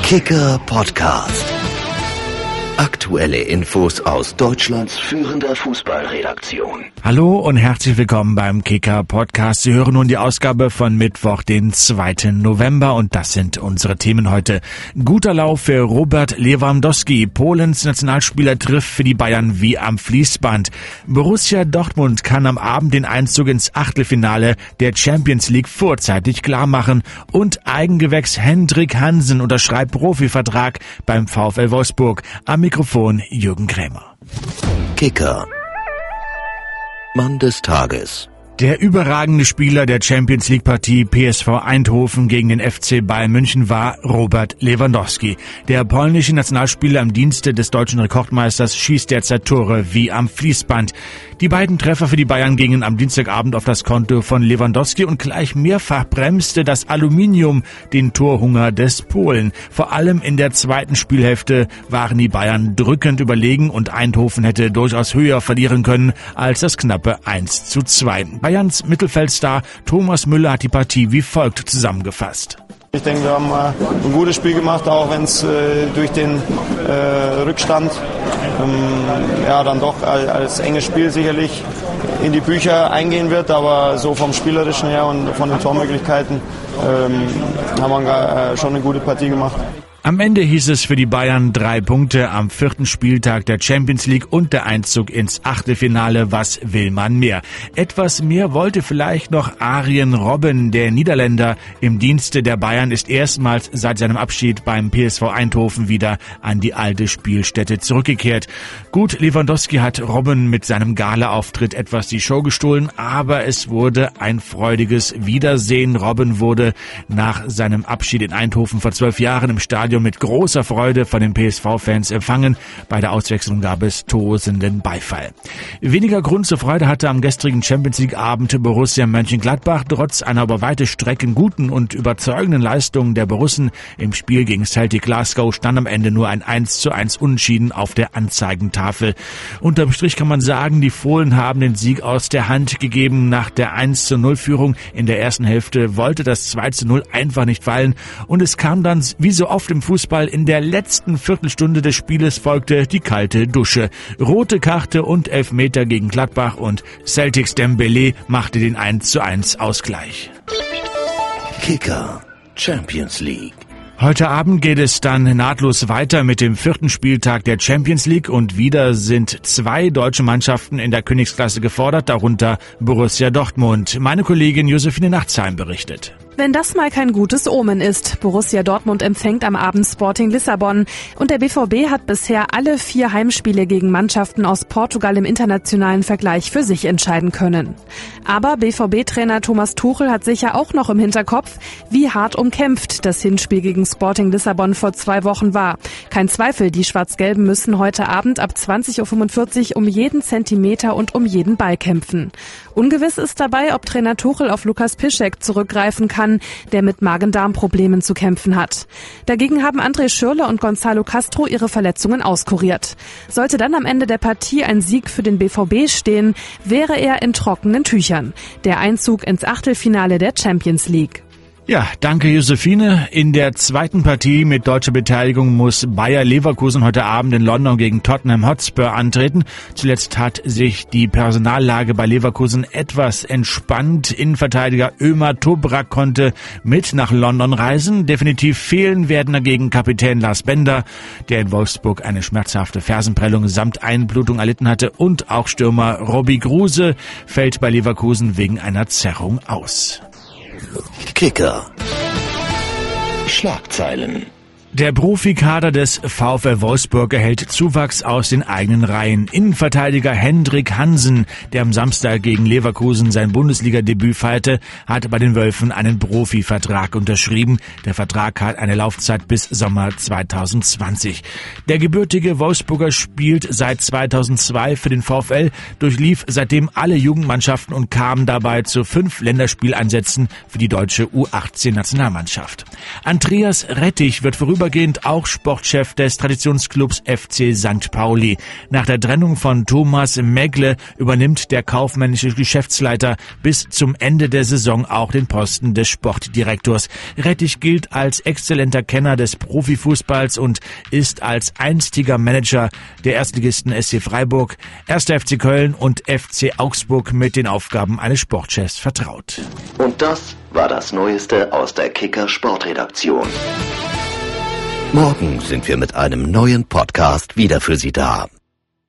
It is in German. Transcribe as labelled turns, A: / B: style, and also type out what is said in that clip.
A: Kicker Podcast. Aktuelle Infos aus Deutschlands führender Fußballredaktion.
B: Hallo und herzlich willkommen beim Kicker Podcast. Sie hören nun die Ausgabe von Mittwoch, den 2. November und das sind unsere Themen heute. Guter Lauf für Robert Lewandowski. Polens Nationalspieler trifft für die Bayern wie am Fließband. Borussia Dortmund kann am Abend den Einzug ins Achtelfinale der Champions League vorzeitig klarmachen. Und Eigengewächs Hendrik Hansen unterschreibt Profivertrag beim VfL Wolfsburg. Am Mikrofon Jürgen Krämer.
A: Kicker. Mann des Tages.
B: Der überragende Spieler der Champions League Partie PSV Eindhoven gegen den FC Bayern München war Robert Lewandowski. Der polnische Nationalspieler im Dienste des deutschen Rekordmeisters schießt derzeit Tore wie am Fließband. Die beiden Treffer für die Bayern gingen am Dienstagabend auf das Konto von Lewandowski und gleich mehrfach bremste das Aluminium den Torhunger des Polen. Vor allem in der zweiten Spielhälfte waren die Bayern drückend überlegen und Eindhoven hätte durchaus höher verlieren können als das knappe 1:2. Bayerns Mittelfeldstar Thomas Müller hat die Partie wie folgt zusammengefasst.
C: Ich denke, wir haben ein gutes Spiel gemacht, auch wenn es durch den Rückstand dann doch als enges Spiel sicherlich in die Bücher eingehen wird. Aber so vom Spielerischen her und von den Tormöglichkeiten haben wir schon eine gute Partie gemacht.
B: Am Ende hieß es für die Bayern 3 Punkte am 4. Spieltag der Champions League und der Einzug ins Achtelfinale. Was will man mehr? Etwas mehr wollte vielleicht noch Arjen Robben. Der Niederländer im Dienste der Bayern ist erstmals seit seinem Abschied beim PSV Eindhoven wieder an die alte Spielstätte zurückgekehrt. Gut, Lewandowski hat Robben mit seinem Gala-Auftritt etwas die Show gestohlen, aber es wurde ein freudiges Wiedersehen. Robben wurde nach seinem Abschied in Eindhoven vor 12 Jahren im Stadion mit großer Freude von den PSV-Fans empfangen. Bei der Auswechslung gab es tosenden Beifall. Weniger Grund zur Freude hatte am gestrigen Champions-League-Abend Borussia Mönchengladbach. Trotz einer über weite Strecken guten und überzeugenden Leistung der Borussen im Spiel gegen Celtic Glasgow stand am Ende nur ein 1:1 Unentschieden auf der Anzeigentafel. Unterm Strich kann man sagen, die Fohlen haben den Sieg aus der Hand gegeben. Nach der 1:0-Führung in der ersten Hälfte wollte das 2:0 einfach nicht fallen und es kam dann wie so oft im Fußball in der letzten Viertelstunde des Spieles folgte die kalte Dusche. Rote Karte und Elfmeter gegen Gladbach und Celtics Dembélé machte den 1:1 Ausgleich.
A: Kicker Champions League.
B: Heute Abend geht es dann nahtlos weiter mit dem 4. Spieltag der Champions League und wieder sind 2 deutsche Mannschaften in der Königsklasse gefordert, darunter Borussia Dortmund. Meine Kollegin Josephine Nachtsheim berichtet.
D: Wenn das mal kein gutes Omen ist. Borussia Dortmund empfängt am Abend Sporting Lissabon und der BVB hat bisher alle 4 Heimspiele gegen Mannschaften aus Portugal im internationalen Vergleich für sich entscheiden können. Aber BVB-Trainer Thomas Tuchel hat sicher auch noch im Hinterkopf, wie hart umkämpft das Hinspiel gegen Sporting Lissabon vor 2 Wochen war. Kein Zweifel, die Schwarz-Gelben müssen heute Abend ab 20:45 Uhr um jeden Zentimeter und um jeden Ball kämpfen. Ungewiss ist dabei, ob Trainer Tuchel auf Lukas Piszczek zurückgreifen kann, der mit Magen-Darm-Problemen zu kämpfen hat. Dagegen haben André Schürrle und Gonzalo Castro ihre Verletzungen auskuriert. Sollte dann am Ende der Partie ein Sieg für den BVB stehen, wäre er in trockenen Tüchern. Der Einzug ins Achtelfinale der Champions League.
B: Ja, danke Josephine. In der zweiten Partie mit deutscher Beteiligung muss Bayer Leverkusen heute Abend in London gegen Tottenham Hotspur antreten. Zuletzt hat sich die Personallage bei Leverkusen etwas entspannt. Innenverteidiger Ömer Toprak konnte mit nach London reisen. Definitiv fehlen werden dagegen Kapitän Lars Bender, der in Wolfsburg eine schmerzhafte Fersenprellung samt Einblutung erlitten hatte, und auch Stürmer Robbie Kruse fällt bei Leverkusen wegen einer Zerrung aus.
A: Kicker. Schlagzeilen.
B: Der Profikader des VfL Wolfsburg erhält Zuwachs aus den eigenen Reihen. Innenverteidiger Hendrik Hansen, der am Samstag gegen Leverkusen sein Bundesliga-Debüt feierte, hat bei den Wölfen einen Profivertrag unterschrieben. Der Vertrag hat eine Laufzeit bis Sommer 2020. Der gebürtige Wolfsburger spielt seit 2002 für den VfL, durchlief seitdem alle Jugendmannschaften und kam dabei zu 5 Länderspieleinsätzen für die deutsche U18-Nationalmannschaft. Andreas Rettich wird vorübergehend vorübergehend auch Sportchef des Traditionsclubs FC St. Pauli. Nach der Trennung von Thomas Megle übernimmt der kaufmännische Geschäftsleiter bis zum Ende der Saison auch den Posten des Sportdirektors. Rettich gilt als exzellenter Kenner des Profifußballs und ist als einstiger Manager der Erstligisten SC Freiburg, 1. FC Köln und FC Augsburg mit den Aufgaben eines Sportchefs vertraut.
A: Und das war das Neueste aus der Kicker Sportredaktion. Morgen sind wir mit einem neuen Podcast wieder für Sie da.